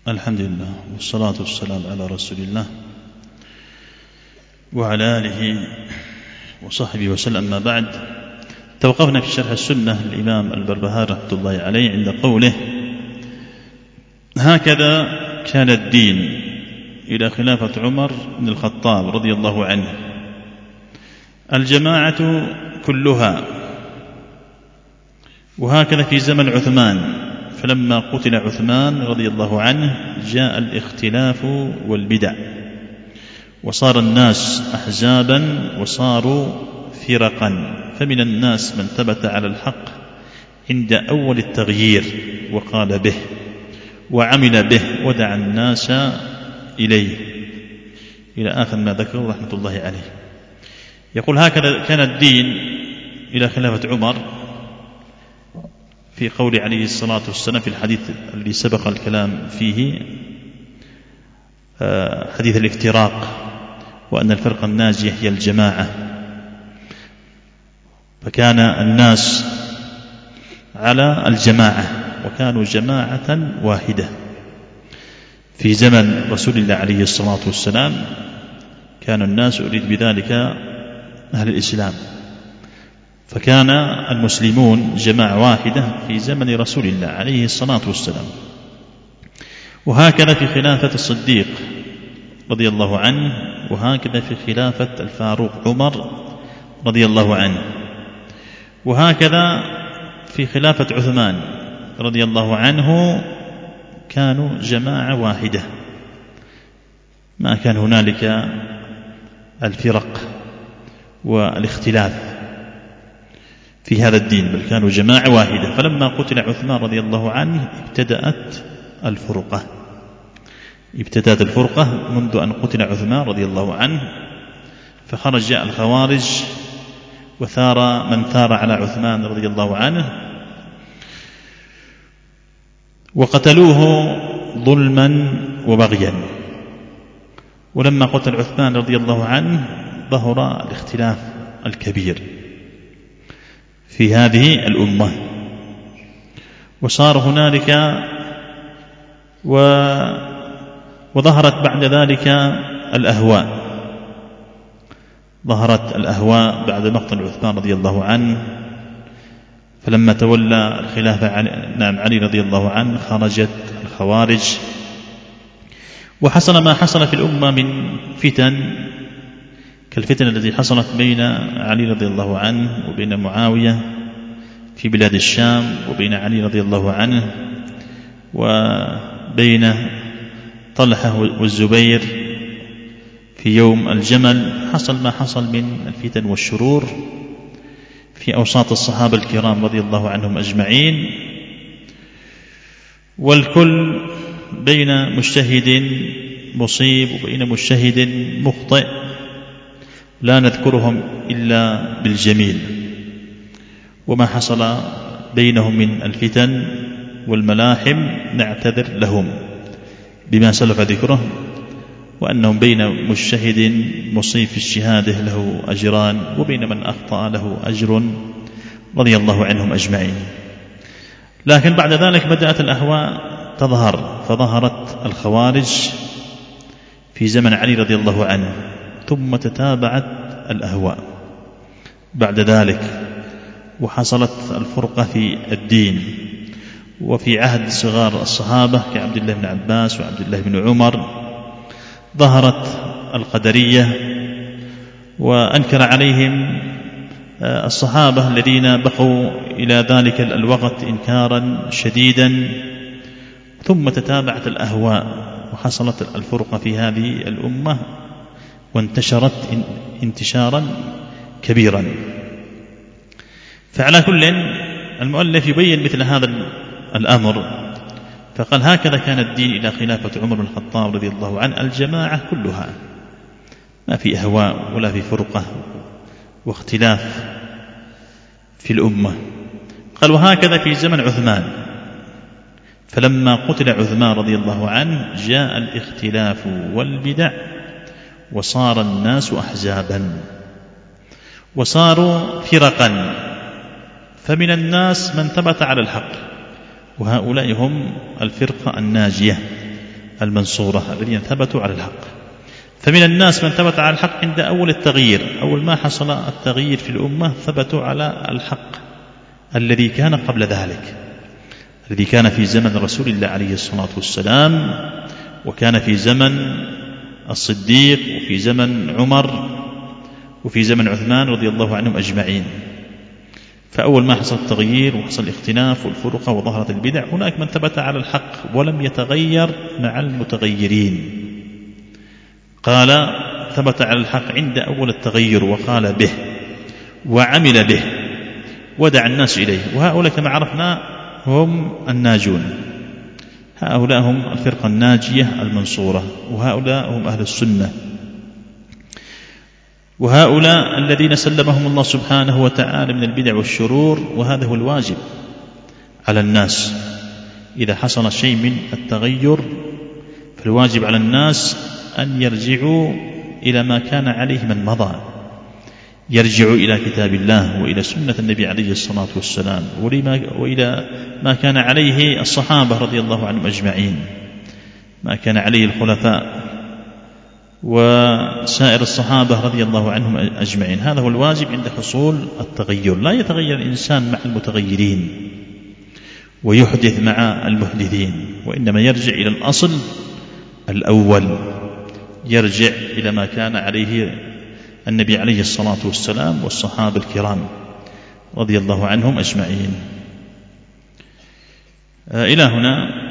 الحمد لله والصلاة والسلام على رسول الله وعلى آله وصحبه وسلم. ما بعد، توقفنا في شرح السنة الإمام البربهاري رحمة الله عليه عند قوله: هكذا كان الدين إلى خلافة عمر بن الخطاب رضي الله عنه، الجماعة كلها. وهكذا في زمن عثمان، فلما قتل عثمان رضي الله عنه جاء الاختلاف والبدع، وصار الناس أحزابا وصاروا فرقا، فمن الناس من ثبت على الحق عند أول التغيير وقال به وعمل به ودعا الناس إليه، إلى آخر ما ذكر رحمة الله عليه. يقول: هكذا كان الدين إلى خلافة عمر، في قول عليه الصلاة والسلام في الحديث الذي سبق الكلام فيه، حديث الافتراق، وأن الفرقة الناجية هي الجماعة. فكان الناس على الجماعة وكانوا جماعة واحدة في زمن رسول الله عليه الصلاة والسلام. كان الناس يريد بذلك أهل الإسلام، فكان المسلمون جماعة واحدة في زمن رسول الله عليه الصلاة والسلام. وهكذا في خلافة الصديق رضي الله عنه، وهكذا في خلافة الفاروق عمر رضي الله عنه، وهكذا في خلافة عثمان رضي الله عنه، كانوا جماعة واحدة، ما كان هنالك الفرق والاختلاف في هذا الدين، بل كانوا جماعة واحدة. فلما قتل عثمان رضي الله عنه ابتدأت الفرقة منذ أن قتل عثمان رضي الله عنه، فخرج الخوارج وثار من ثار على عثمان رضي الله عنه، وقتلوه ظلما وبغيا. ولما قتل عثمان رضي الله عنه ظهر الاختلاف الكبير في هذه الأمة، وصار هنالك وظهرت بعد ذلك الأهواء. ظهرت الأهواء بعد مقتل عثمان رضي الله عنه، فلما تولى الخلافة علي رضي الله عنه خرجت الخوارج، وحصل ما حصل في الأمة من فتن، كالفتنة التي حصلت بين علي رضي الله عنه وبين معاوية في بلاد الشام، وبين علي رضي الله عنه وبين طلحة والزبير في يوم الجمل. حصل ما حصل من الفتن والشرور في أوساط الصحابة الكرام رضي الله عنهم أجمعين، والكل بين مجتهد مصيب وبين مجتهد مخطئ، لا نذكرهم إلا بالجميل. وما حصل بينهم من الفتن والملاحم نعتذر لهم بما سلف ذكره، وأنهم بين مجتهد مصيب في اجتهاده له أجران، وبين من أخطأ له أجر، رضي الله عنهم أجمعين. لكن بعد ذلك بدأت الأهواء تظهر، فظهرت الخوارج في زمن علي رضي الله عنه، ثم تتابعت الأهواء بعد ذلك، وحصلت الفرقة في الدين. وفي عهد صغار الصحابة كعبد الله بن عباس وعبد الله بن عمر ظهرت القدرية، وأنكر عليهم الصحابة الذين بقوا إلى ذلك الوقت إنكارا شديدا. ثم تتابعت الأهواء وحصلت الفرقة في هذه الأمة، وانتشرت انتشارا كبيرا. فعلى كل، المؤلف يبين مثل هذا الأمر، فقال: هكذا كان الدين إلى خلافة عمر بن الخطاب رضي الله عنه، الجماعة كلها، ما في أهواء ولا في فرقة واختلاف في الأمة. قال: وهكذا في زمن عثمان، فلما قتل عثمان رضي الله عنه جاء الاختلاف والبدع، وصار الناس أحزابا وصاروا فرقا، فمن الناس من ثبت على الحق، وهؤلاء هم الفرقة الناجية، المنصورة الذين ثبتوا على الحق. فمن الناس من ثبت على الحق عند أول التغيير، أول ما حصل التغيير في الأمة ثبتوا على الحق الذي كان قبل ذلك، الذي كان في زمن رسول الله عليه الصلاة والسلام، وكان في زمن الصديق، وفي زمن عمر، وفي زمن عثمان رضي الله عنهم أجمعين. فأول ما حصل التغيير وحصل الاختلاف والفرقة وظهرت البدع، هناك من ثبت على الحق ولم يتغير مع المتغيرين. قال ثبت على الحق عند أول التغير وقال به وعمل به ودعا الناس إليه، وهؤلاء كما عرفنا هم الناجون، هؤلاء هم الفرقة الناجية المنصورة، وهؤلاء هم أهل السنة، وهؤلاء الذين سلمهم الله سبحانه وتعالى من البدع والشرور. وهذا هو الواجب على الناس، إذا حصل شيء من التغير فالواجب على الناس أن يرجعوا إلى ما كان عليه من مضى، يرجعوا إلى كتاب الله وإلى سنة النبي عليه الصلاة والسلام، وإلى ما كان عليه الصحابة رضي الله عنهم أجمعين، ما كان عليه الخلفاء وسائر الصحابة رضي الله عنهم أجمعين. هذا هو الواجب عند حصول التغير. لا يتغير الإنسان مع المتغيرين ويحدث مع المحدثين، وإنما يرجع إلى الأصل الأول، يرجع إلى ما كان عليه النبي عليه الصلاة والسلام والصحابة الكرام رضي الله عنهم أجمعين. إلى هنا